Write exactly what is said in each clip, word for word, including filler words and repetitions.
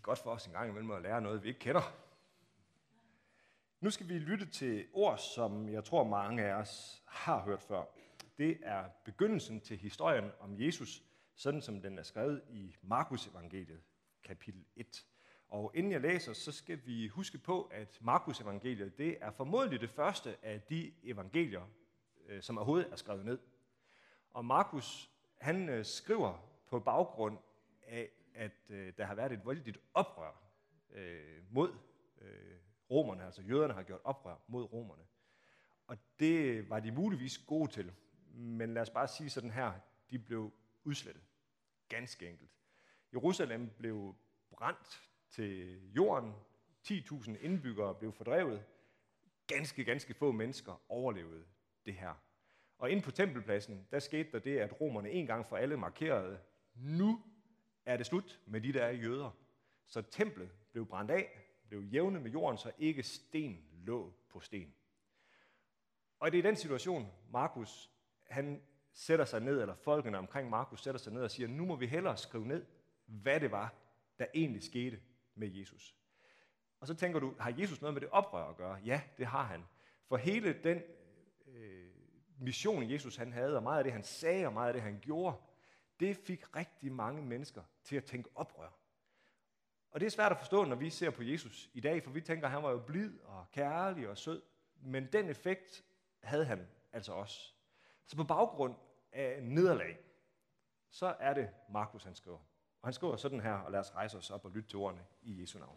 godt for os en gang imellem at lære noget, vi ikke kender. Nu skal vi lytte til ord, som jeg tror mange af os har hørt før. Det er begyndelsen til historien om Jesus, sådan som den er skrevet i Markus evangeliet, kapitel et. Og inden jeg læser, så skal vi huske på, at Markus evangeliet, det er formodentlig det første af de evangelier, som overhovedet er skrevet ned. Og Markus, han skriver på baggrund af, at der har været et voldeligt oprør mod romerne, altså jøderne har gjort oprør mod romerne. Og det var de muligvis gode til. Men lad os bare sige sådan her, de blev udslettet. Ganske enkelt. Jerusalem blev brændt til jorden. ti tusind indbyggere blev fordrevet. Ganske, ganske få mennesker overlevede det her. Og inde på tempelpladsen, der skete der det, at romerne en gang for alle markerede, nu er det slut med de der jøder. Så templet blev brændt af, blev jævnet med jorden, så ikke sten lå på sten. Og det er i den situation, Markus, han sætter sig ned, eller folkene omkring Markus sætter sig ned og siger, nu må vi hellere skrive ned, hvad det var, der egentlig skete med Jesus. Og så tænker du, har Jesus noget med det oprør at gøre? Ja, det har han. For hele den øh, mission, Jesus han havde, og meget af det, han sagde, og meget af det, han gjorde, det fik rigtig mange mennesker til at tænke oprør. Og det er svært at forstå, når vi ser på Jesus i dag, for vi tænker, at han var jo blid og kærlig og sød, men den effekt havde han altså også. Så på baggrund af nederlag, så er det Markus, han skriver. Og han skriver sådan her, og lad os rejse os op og lytte til ordene i Jesu navn.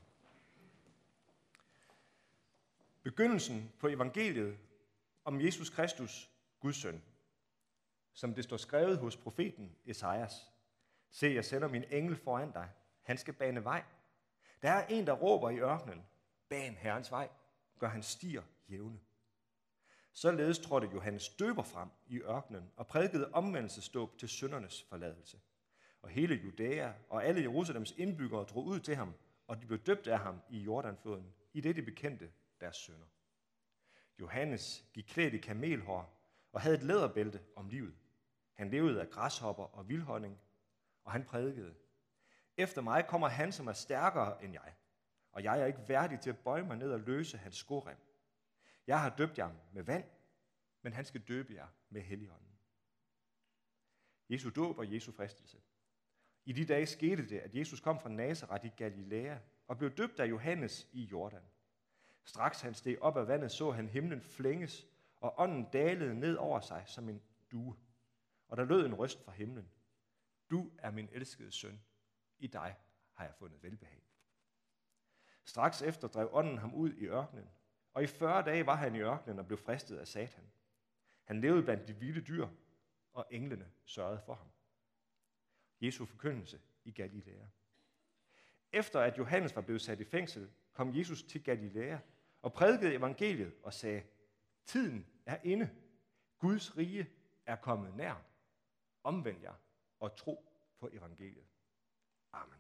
Begyndelsen på evangeliet om Jesus Kristus, Guds søn, som det står skrevet hos profeten Esajas. Se, jeg sender min engel foran dig. Han skal bane vej. Der er en, der råber i ørkenen. Ban Herrens vej. Gør hans stier jævne. Således trådte Johannes døber frem i ørkenen og prædikede omvendelsesdåb til syndernes forladelse. Og hele Judæa og alle Jerusalems indbyggere drog ud til ham, og de blev døbt af ham i Jordanfloden, i det de bekendte deres synder. Johannes gik klædt i kamelhår og havde et læderbælte om livet. Han levede af græshopper og vildhonning, og han prædikede. Efter mig kommer han, som er stærkere end jeg, og jeg er ikke værdig til at bøje mig ned og løse hans skorem. Jeg har døbt jer med vand, men han skal døbe jer med Helligånden. Jesu dåb og Jesu fristelse. I de dage skete det, at Jesus kom fra Nazaret i Galilea og blev døbt af Johannes i Jordan. Straks han steg op af vandet, så han himlen flænges, og ånden dalede ned over sig som en due. Og der lød en røst fra himlen. Du er min elskede søn. I dig har jeg fundet velbehag. Straks efter drev ånden ham ud i ørkenen, og i fyrre dage var han i ørkenen og blev fristet af Satan. Han levede blandt de vilde dyr, og englene sørgede for ham. Jesu forkyndelse i Galilea. Efter at Johannes var blevet sat i fængsel, kom Jesus til Galilea og prædikede evangeliet og sagde, tiden er inde. Guds rige er kommet nær. Omvend jer og tro på evangeliet. Amen.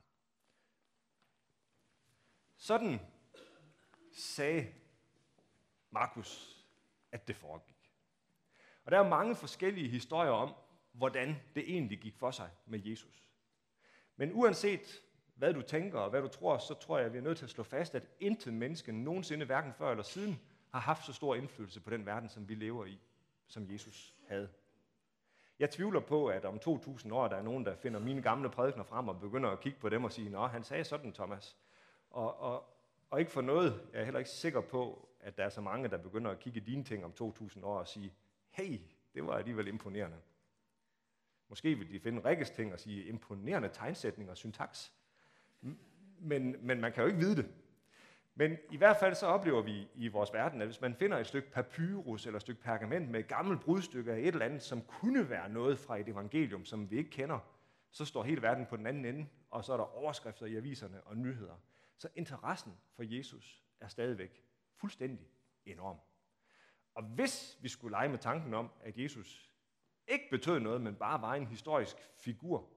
Sådan sagde Markus, at det foregik. Og der er mange forskellige historier om, hvordan det egentlig gik for sig med Jesus. Men uanset hvad du tænker og hvad du tror, så tror jeg, at vi er nødt til at slå fast, at intet menneske nogensinde, hverken før eller siden, har haft så stor indflydelse på den verden, som vi lever i, som Jesus havde. Jeg tvivler på, at om to tusind år, der er nogen, der finder mine gamle prædikener frem og begynder at kigge på dem og sige, nå, han sagde sådan, Thomas. Og, og, og ikke for noget, jeg er heller ikke sikker på, at der er så mange, der begynder at kigge dine ting om to tusind år og sige, hey, det var alligevel imponerende. Måske vil de finde Rikkes ting og sige, imponerende tegnsætning og syntaks. Men, men man kan jo ikke vide det. Men i hvert fald så oplever vi i vores verden, at hvis man finder et stykke papyrus eller et stykke pergament med et gammelt brudstykke af et eller andet, som kunne være noget fra et evangelium, som vi ikke kender, så står hele verden på den anden ende, og så er der overskrifter i aviserne og nyheder. Så interessen for Jesus er stadigvæk fuldstændig enorm. Og hvis vi skulle lege med tanken om, at Jesus ikke betød noget, men bare var en historisk figur,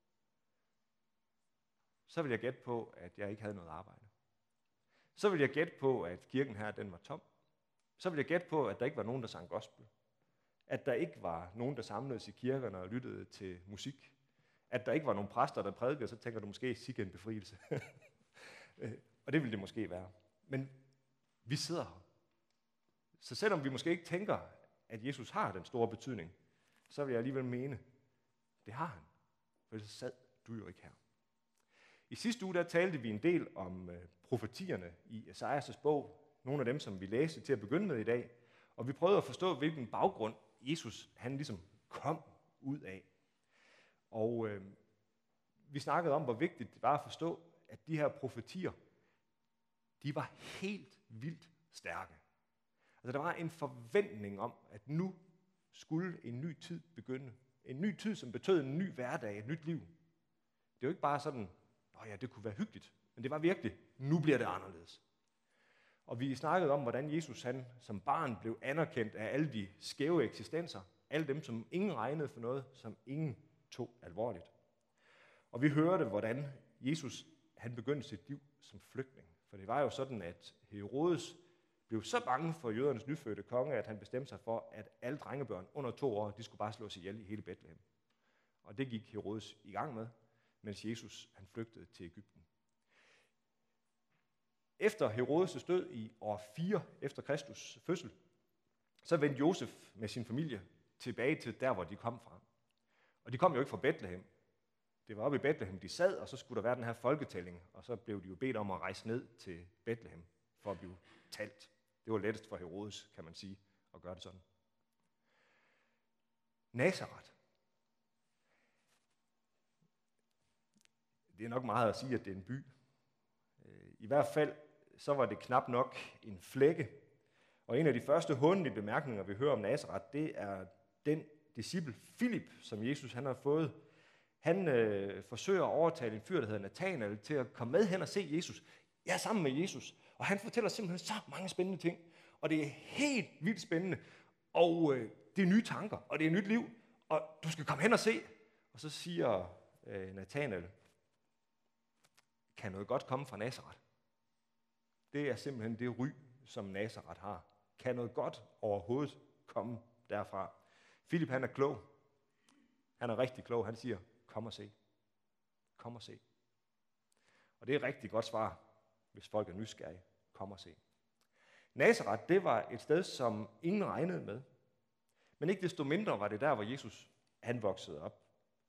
så vil jeg gætte på, at jeg ikke havde noget arbejde. Så vil jeg gætte på, at kirken her, den var tom. Så vil jeg gætte på, at der ikke var nogen, der sang gospel. At der ikke var nogen, der samledes i kirkerne og lyttede til musik. At der ikke var nogen præster, der prædikede, så tænker du måske, sikke en befrielse. Og det vil det måske være. Men vi sidder her. Så selvom vi måske ikke tænker, at Jesus har den store betydning, så vil jeg alligevel mene, det har han. For ellers sad du jo ikke her. I sidste uge der talte vi en del om øh, profetierne i Esajas' bog. Nogle af dem, som vi læste til at begynde med i dag. Og vi prøvede at forstå, hvilken baggrund Jesus han ligesom kom ud af. Og øh, vi snakkede om, hvor vigtigt det var at forstå, at de her profetier, de var helt vildt stærke. Altså der var en forventning om, at nu skulle en ny tid begynde. En ny tid, som betød en ny hverdag, et nyt liv. Det er jo ikke bare sådan, nå ja, det kunne være hyggeligt, men det var virkelig, nu bliver det anderledes. Og vi snakkede om, hvordan Jesus han som barn blev anerkendt af alle de skæve eksistenser, alle dem, som ingen regnede for noget, som ingen tog alvorligt. Og vi hørte, hvordan Jesus han begyndte sit liv som flygtning. For det var jo sådan, at Herodes blev så bange for jødernes nyfødte konge, at han bestemte sig for, at alle drengebørn under to år, de skulle bare slås ihjel i hele Betlehem. Og det gik Herodes i gang med, mens Jesus han flygtede til Egypten. Efter Herodes' død i år fire efter Kristus fødsel, så vendte Josef med sin familie tilbage til der, hvor de kom fra. Og de kom jo ikke fra Betlehem. Det var oppe i Betlehem, de sad, og så skulle der være den her folketælling, og så blev de jo bedt om at rejse ned til Betlehem for at blive talt. Det var lettest for Herodes, kan man sige, at gøre det sådan. Nazaret. Det er nok meget at sige, at det er en by. I hvert fald så var det knap nok en flække. Og en af de første hånlige bemærkninger, vi hører om Nazaret, det er den disciple Filip, som Jesus han har fået. Han øh, forsøger at overtale en fyr, der hedder Nathanael, til at komme med hen og se Jesus. Jeg er sammen med Jesus, og han fortæller simpelthen så mange spændende ting. Og det er helt vildt spændende, og øh, det er nye tanker, og det er nyt liv, og du skal komme hen og se. Og så siger øh, Nathanael, kan noget godt komme fra Nazaret? Det er simpelthen det ry, som Nazaret har. Kan noget godt overhovedet komme derfra? Filip han er klog. Han er rigtig klog. Han siger, kom og se. Kom og se. Og det er et rigtig godt svar, hvis folk er nysgerrige. Kom og se. Nazaret, det var et sted, som ingen regnede med. Men ikke desto mindre var det der, hvor Jesus han voksede op.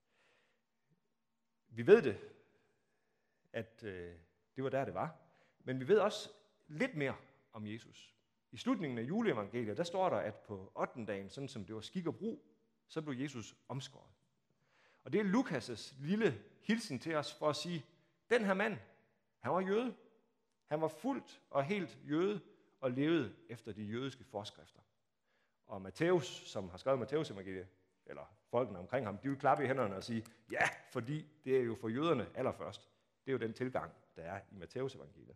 Vi ved det, at øh, det var der, det var. Men vi ved også lidt mere om Jesus. I slutningen af juleevangeliet, der står der, at på ottende dagen, sådan som det var skik og brug, så blev Jesus omskåret. Og det er Lukas' lille hilsen til os for at sige, den her mand, han var jøde. Han var fuldt og helt jøde og levede efter de jødiske forskrifter. Og Matthæus, som har skrevet Matthæus evangeliet, eller folkene omkring ham, de vil klappe i hænderne og sige, ja, fordi det er jo for jøderne allerførst. Det er jo den tilgang, der er i Matthæus evangeliet.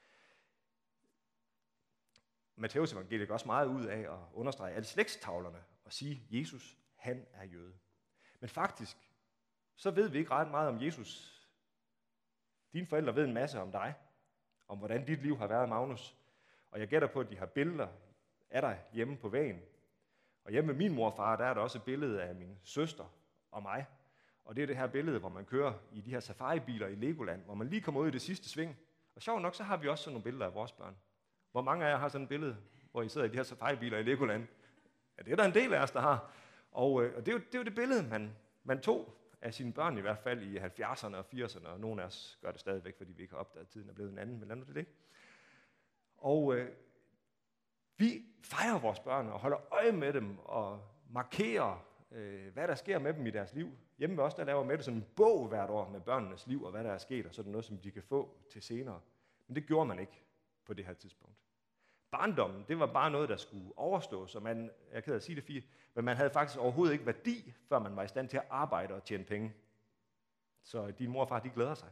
Matthæus evangeliet går også meget ud af at understrege alle slægtstavlerne og sige, Jesus, han er jøde. Men faktisk, så ved vi ikke ret meget om Jesus. Dine forældre ved en masse om dig, om hvordan dit liv har været, Magnus. Og jeg gætter på, at de har billeder af dig hjemme på væggen. Og hjemme med min mor og far, der er der også et billede af min søster og mig. Og det er det her billede, hvor man kører i de her safari-biler i Legoland, hvor man lige kommer ud i det sidste sving. Og sjovt nok, så har vi også sådan nogle billeder af vores børn. Hvor mange af jer har sådan et billede, hvor I sidder i de her safari-biler i Legoland? Ja, det er der en del af os, der har. Og, øh, og det, er jo, det er jo det billede, man, man tog af sine børn i hvert fald i halvfjerdserne og firserne, og nogle af os gør det stadigvæk, fordi vi ikke har opdaget, at tiden er blevet en anden, men lad nu det ligge. Og øh, vi fejrer vores børn og holder øje med dem og markerer, øh, hvad der sker med dem i deres liv. Hjemme ved os, der laver med det sådan en bog hvert år med børnenes liv og hvad der er sket, og sådan noget, som de kan få til senere. Men det gjorde man ikke på det her tidspunkt. Barndommen, det var bare noget, der skulle overstås, og man, jeg er ked af at sige det fint, men man havde faktisk overhovedet ikke værdi, før man var i stand til at arbejde og tjene penge. Så din mor og far, de glæder sig.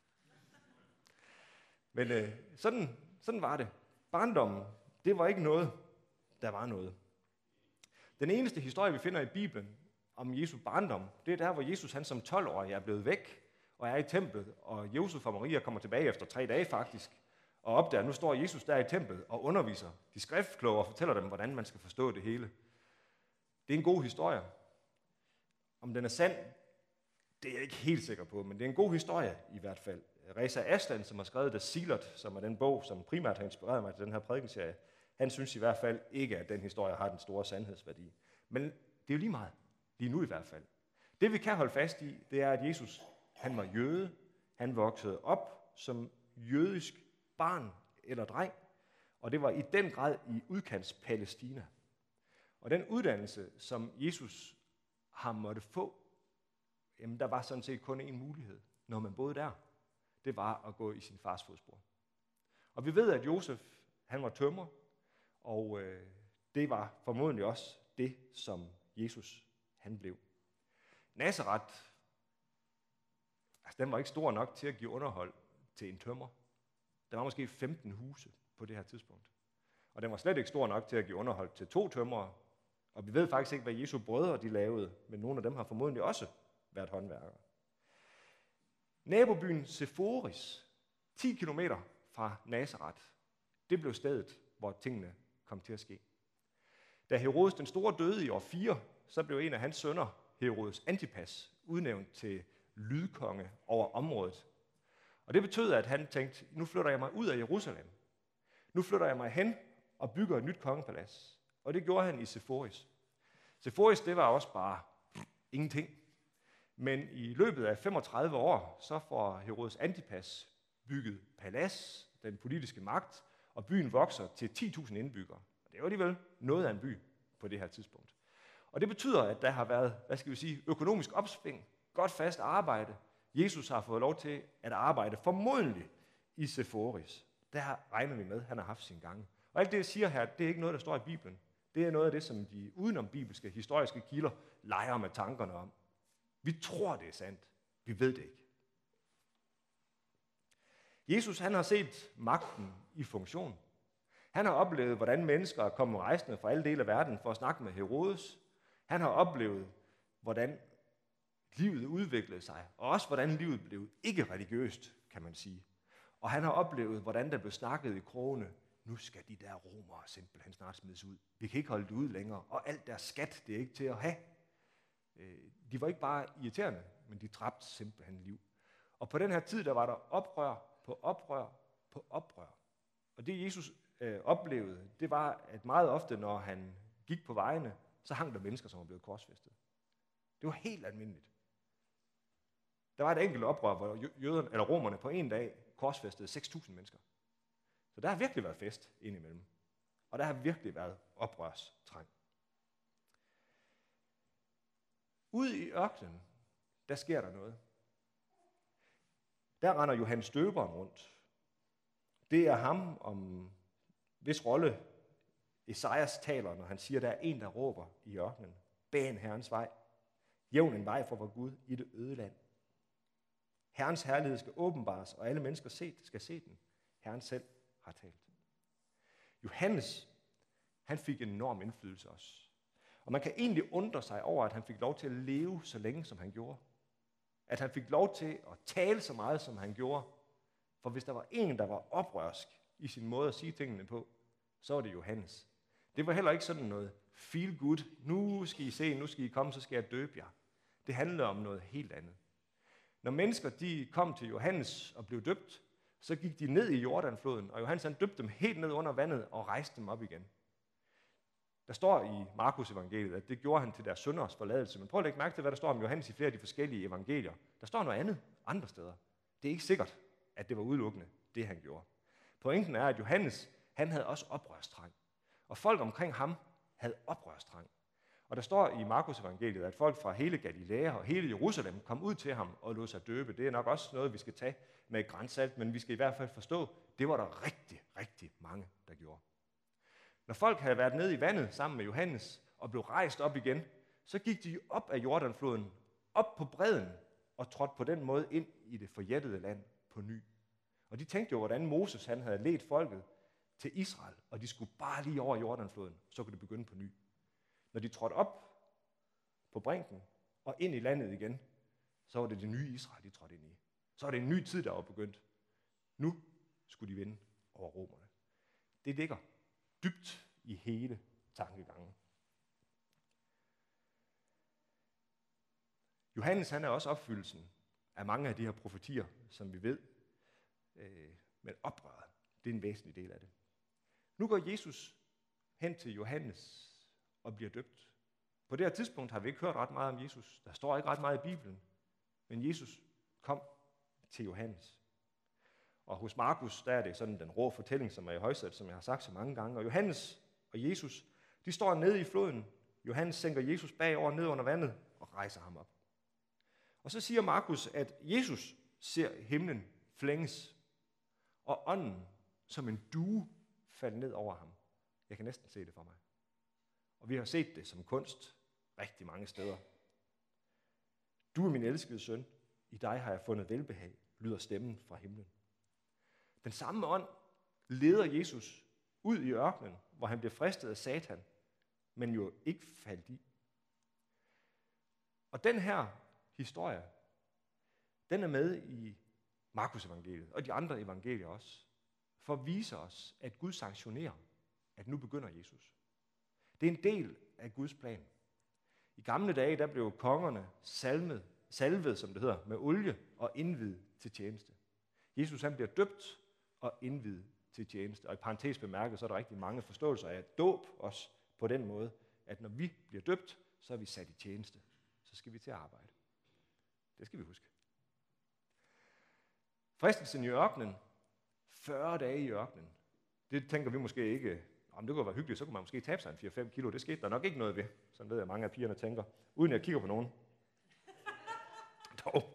Men øh, sådan, sådan var det. Barndommen, det var ikke noget, der var noget. Den eneste historie, vi finder i Bibelen om Jesu barndom, det er der, hvor Jesus han som tolv-årig er blevet væk og er i templet, og Josef og Maria kommer tilbage efter tre dage faktisk, og opdager, at nu står Jesus der i templet og underviser de skriftkloge og fortæller dem, hvordan man skal forstå det hele. Det er en god historie. Om den er sand, Det er jeg ikke helt sikker på, men det er en god historie i hvert fald. Reza Aslan, som har skrevet The Zealot, som er den bog, som primært har inspireret mig til den her prædikenserie, han synes i hvert fald ikke, at den historie har den store sandhedsværdi. Men det er jo lige meget. Lige nu i hvert fald. Det vi kan holde fast i, det er, at Jesus, han var jøde. Han voksede op som jødisk barn eller dreng. Og det var i den grad i udkants Palæstina. Og den uddannelse, som Jesus har måtte få, jamen der var sådan set kun én mulighed, når man boede der. Det var at gå i sin fars fodspor. Og vi ved, at Josef, han var tømrer, og øh, det var formodentlig også det, som Jesus, han blev. Nazareth, altså den var ikke stor nok til at give underhold til en tømrer. Der var måske femten huse på det her tidspunkt. Og den var slet ikke stor nok til at give underhold til to tømrere. Og vi ved faktisk ikke, hvad Jesu brødre de lavede, men nogle af dem har formodentlig også været håndværkere. Nabobyen Seforis, ti kilometer fra Nazareth, det blev stedet, hvor tingene kom til at ske. Da Herodes den store døde i år fire, så blev en af hans sønner, Herodes Antipas, udnævnt til lydkonge over området. Og det betød, at han tænkte, nu flytter jeg mig ud af Jerusalem. Nu flytter jeg mig hen og bygger et nyt kongepalads. Og det gjorde han i Seforis. Seforis, det var også bare ingenting. Men i løbet af femogtredive år, så får Herodes Antipas bygget palads, den politiske magt, og byen vokser til ti tusind indbyggere. Og det er jo alligevel noget af en by på det her tidspunkt. Og det betyder, at der har været, hvad skal vi sige, økonomisk opsving, godt fast arbejde. Jesus har fået lov til at arbejde formodentlig i Seforis. Der regner vi med, at han har haft sin gange. Og alt det, jeg siger her, det er ikke noget, der står i Bibelen. Det er noget af det, som de udenom bibelske historiske kilder leger med tankerne om. Vi tror, det er sandt. Vi ved det ikke. Jesus, han har set magten i funktion. Han har oplevet, hvordan mennesker er kommet rejsende fra alle dele af verden for at snakke med Herodes. Han har oplevet, hvordan livet udviklede sig, og også hvordan livet blev ikke religiøst, kan man sige. Og han har oplevet, hvordan der blev snakket i krogene. Nu skal de der romere simpelthen snart smides ud. Vi kan ikke holde det ud længere, og alt deres skat, det er ikke til at have. De var ikke bare irriterende, men de dræbte simpelthen liv. Og på den her tid, der var der oprør på oprør på oprør. Og det Jesus øh, oplevede, det var, at meget ofte, når han gik på vejene, så hang der mennesker, som var blevet korsfæstet. Det var helt almindeligt. Der var et enkelt oprør, hvor jøderne, eller romerne på en dag korsfæstede seks tusind mennesker. Så der har virkelig været fest indimellem. Og der har virkelig været oprørstræng. Ude i ørkenen, der sker der noget. Der render Johannes Døberen rundt. Det er ham, om hvis rolle Esajas taler, når han siger, at der er en, der råber i ørkenen. Ban Herrens vej. Jævn en vej for vor Gud i det øde land. Herrens herlighed skal åbenbares, og alle mennesker skal se den. Herren selv har talt. Johannes, han fik en enorm indflydelse også. Og man kan egentlig undre sig over, at han fik lov til at leve så længe, som han gjorde. At han fik lov til at tale så meget, som han gjorde. For hvis der var en, der var oprørsk i sin måde at sige tingene på, så var det Johannes. Det var heller ikke sådan noget feel good. Nu skal I se, nu skal I komme, så skal jeg døbe jer. Det handlede om noget helt andet. Når mennesker de kom til Johannes og blev døbt, så gik de ned i Jordanfloden, og Johannes han døbte dem helt ned under vandet og rejste dem op igen. Der står i Markus evangeliet, at det gjorde han til deres synders forladelse. Men prøv at lægge mærke til, hvad der står om Johannes i flere af de forskellige evangelier. Der står noget andet andre steder. Det er ikke sikkert, at det var udelukkende det, han gjorde. Pointen er, at Johannes han havde også oprørstrang. Og folk omkring ham havde oprørstrang. Og der står i Markus evangeliet, at folk fra hele Galilea og hele Jerusalem kom ud til ham og lod sig døbe. Det er nok også noget, vi skal tage med et gran salt, men vi skal i hvert fald forstå, det var der rigtig, rigtig mange, der gjorde. Når folk havde været nede i vandet sammen med Johannes og blev rejst op igen, så gik de op af Jordanfloden, op på bredden og trådte på den måde ind i det forjættede land på ny. Og de tænkte jo, hvordan Moses han havde ledt folket til Israel, og de skulle bare lige over Jordanfloden, så kunne det begynde på ny. Når de trådte op på brinken og ind i landet igen, så var det det nye Israel, de trådte ind i. Så var det en ny tid, der var begyndt. Nu skulle de vinde over romerne. Det ligger dybt i hele tankegangen. Johannes han er også opfyldelsen af mange af de her profetier, som vi ved. Øh, men oprøret, det er en væsentlig del af det. Nu går Jesus hen til Johannes og bliver døbt. På det her tidspunkt har vi ikke hørt ret meget om Jesus. Der står ikke ret meget i Bibelen. Men Jesus kom til Johannes. Og hos Markus, der er det sådan den rå fortælling, som er i højsæt, som jeg har sagt så mange gange. Og Johannes og Jesus, de står nede i floden. Johannes sænker Jesus bagover ned under vandet og rejser ham op. Og så siger Markus, at Jesus ser himlen flænges, og ånden som en due faldt ned over ham. Jeg kan næsten se det for mig. Og vi har set det som kunst rigtig mange steder. Du er min elskede søn, i dig har jeg fundet velbehag, lyder stemmen fra himlen. Den samme ånd leder Jesus ud i ørkenen, hvor han bliver fristet af Satan, men jo ikke faldt i. Og den her historie, den er med i Markus evangeliet, og de andre evangelier også, for at vise os, at Gud sanktionerer, at nu begynder Jesus. Det er en del af Guds plan. I gamle dage, der blev kongerne salmet, salvet, som det hedder, med olie og indviet til tjeneste. Jesus han bliver døbt og indviet til tjeneste. Og i parentes bemærket, så er der rigtig mange forståelser af dåb også på den måde, at når vi bliver døbt, så er vi sat i tjeneste. Så skal vi til at arbejde. Det skal vi huske. Fristelsen i ørkenen, fyrre dage i ørkenen, det tænker vi måske ikke, om det kunne være hyggeligt, så kunne man måske tabe sig en fire til fem kilo. Det skete der nok ikke noget ved. Sådan ved jeg, mange af pigerne tænker, uden jeg kigger på nogen. Dog.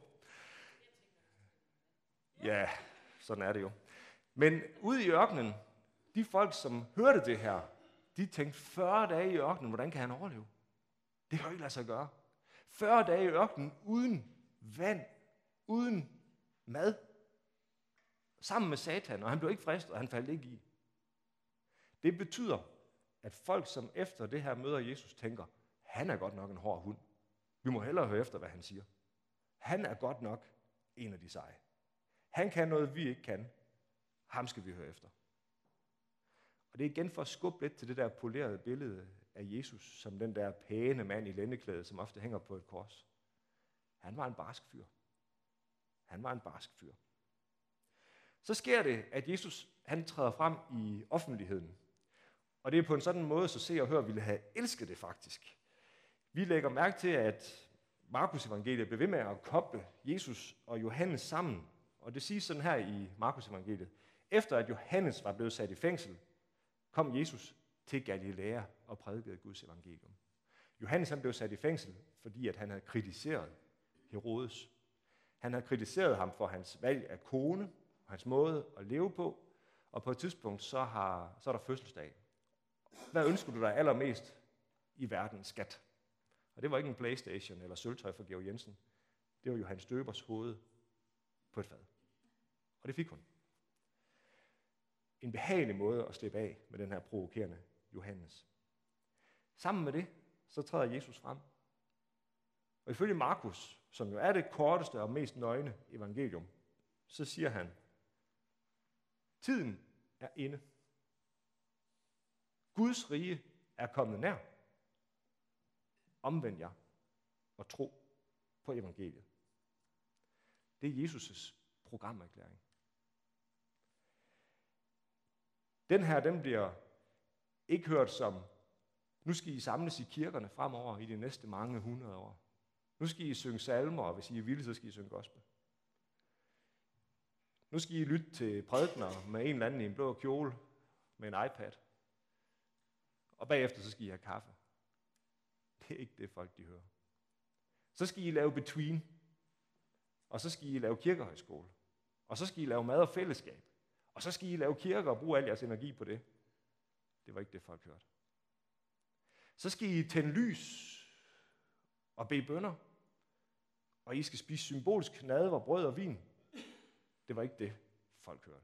Ja, sådan er det jo. Men ude i ørkenen, de folk, som hørte det her, de tænkte, fyrre dage i ørkenen, hvordan kan han overleve? Det kan jo ikke lade sig gøre. fyrre dage i ørkenen uden vand, uden mad, sammen med Satan, og han blev ikke fristet, og han faldt ikke i. Det betyder, at folk, som efter det her møder Jesus, tænker, han er godt nok en hård hund. Vi må hellere høre efter, hvad han siger. Han er godt nok en af de seje. Han kan noget, vi ikke kan. Ham skal vi høre efter. Og det er igen for at skubbe lidt til det der polerede billede af Jesus, som den der pæne mand i lændeklæde, som ofte hænger på et kors. Han var en barsk fyr. Han var en barsk fyr. Så sker det, at Jesus han træder frem i offentligheden. Og det er på en sådan måde, så Se og Hør ville have elsket det faktisk. Vi lægger mærke til, at Markus evangeliet blev ved med at koble Jesus og Johannes sammen. Og det siges sådan her i Markus evangeliet. Efter at Johannes var blevet sat i fængsel, kom Jesus til Galilea og prædikede Guds evangelium. Johannes han blev sat i fængsel, fordi at han havde kritiseret Herodes. Han havde kritiseret ham for hans valg af kone, og hans måde at leve på, og på et tidspunkt så, har, så er der fødselsdag. Hvad ønsker du dig allermest i verden, skat? Og det var ikke en PlayStation eller sølvtøj for Georg Jensen. Det var Johannes Døbers hoved på et fad. Og det fik hun. En behagelig måde at slippe af med den her provokerende Johannes. Sammen med det, så træder Jesus frem. Og ifølge Markus, som jo er det korteste og mest nøgne evangelium, så siger han, tiden er inde. Guds rige er kommet nær. Omvend jer og tro på evangeliet. Det er Jesus' programerklæring. Den her, den bliver ikke hørt som, nu skal I samles i kirkerne fremover i de næste mange hundrede år. Nu skal I synge salmer, og hvis I er vilde, så skal I synge gospel. Nu skal I lytte til prædikener med en eller anden i en blå kjole med en iPad. Og bagefter så skal I have kaffe. Det er ikke det, folk de hører. Så skal I lave between. Og så skal I lave kirkehøjskole. Og så skal I lave mad og fællesskab. Og så skal I lave kirker og bruge al jeres energi på det. Det var ikke det, folk hørte. Så skal I tænde lys og bede bønner. Og I skal spise symbolsk nadver, brød og vin. Det var ikke det, folk hørte.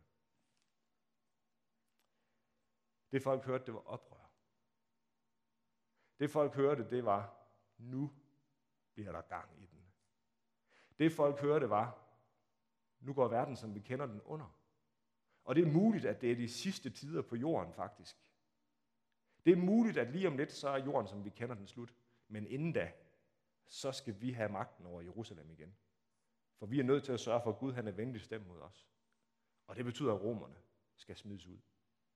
Det folk hørte, det var oprør. Det folk hørte, det var, nu bliver der gang i den. Det folk hørte var, nu går verden, som vi kender den, under. Og det er muligt, at det er de sidste tider på jorden faktisk. Det er muligt, at lige om lidt, så er jorden, som vi kender den, slut. Men inden da, så skal vi have magten over Jerusalem igen. For vi er nødt til at sørge for, at Gud han er venlig stemt mod os. Og det betyder, at romerne skal smides ud.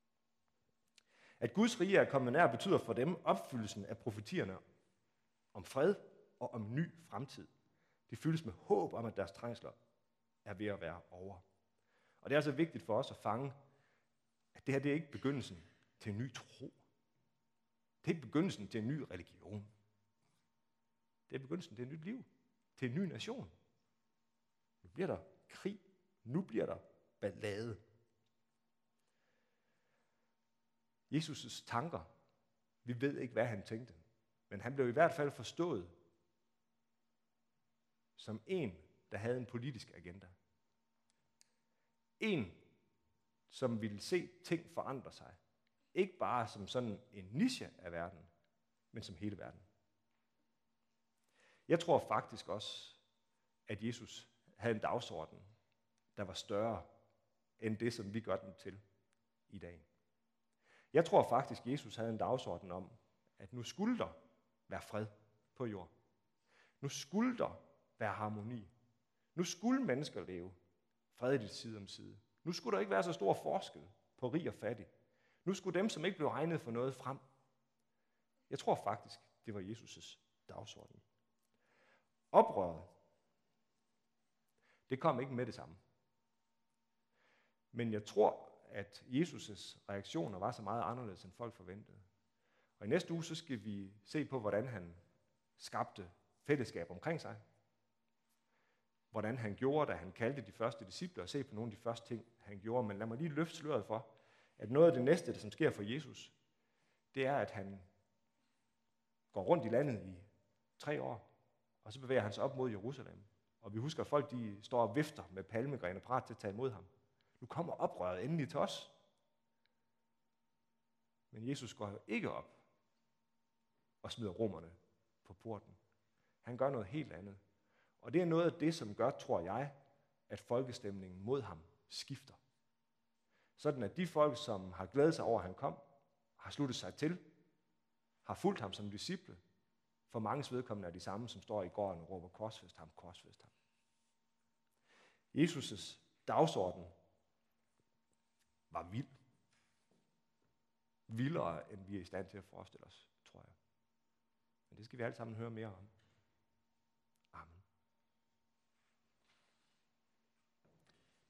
At Guds rige er kommet nær, betyder for dem opfyldelsen af profetierne om fred og om ny fremtid. De fyldes med håb om, at deres trængsler er ved at være over. Og det er altså vigtigt for os at fange, at det her det er ikke begyndelsen til en ny tro. Det er ikke begyndelsen til en ny religion. Det er begyndelsen til et nyt liv. Til en ny nation. Nu bliver der krig. Nu bliver der ballade. Jesus' tanker, vi ved ikke, hvad han tænkte, men han blev i hvert fald forstået som en, der havde en politisk agenda. En, som ville se ting forandre sig. Ikke bare som sådan en niche af verden, men som hele verden. Jeg tror faktisk også, at Jesus havde en dagsorden, der var større end det, som vi gør den til i dag. Jeg tror faktisk, at Jesus havde en dagsorden om, at nu skulle der være fred på jord. Nu skulle der være harmoni. Nu skulle mennesker leve fredeligt side om side. Nu skulle der ikke være så stor forskel på rig og fattig. Nu skulle dem, som ikke blev regnet for noget, frem. Jeg tror faktisk, det var Jesus' dagsorden. Oprøret, det kom ikke med det samme. Men jeg tror, at Jesus' reaktioner var så meget anderledes, end folk forventede. Og i næste uge, så skal vi se på, hvordan han skabte fællesskab omkring sig. Hvordan han gjorde, da han kaldte de første disciple, og se på nogle af de første ting, han gjorde. Men lad mig lige løfte sløret for, at noget af det næste, der som sker for Jesus, det er, at han går rundt i landet i tre år, og så bevæger han sig op mod Jerusalem. Og vi husker, at folk de står og vifter med palmegrene parat til at tage imod ham. Nu kommer oprøret endelig til os. Men Jesus går ikke op og smider romerne på porten. Han gør noget helt andet. Og det er noget af det, som gør, tror jeg, at folkestemningen mod ham skifter. Sådan at de folk, som har glædet sig over, at han kom, har sluttet sig til, har fulgt ham som disciple, for manges vedkommende er de samme, som står i gården og råber, korsfæst ham, korsfæst ham. Jesus' dagsorden var vild. Vildere, end vi er i stand til at forestille os, tror jeg. Men det skal vi alle sammen høre mere om.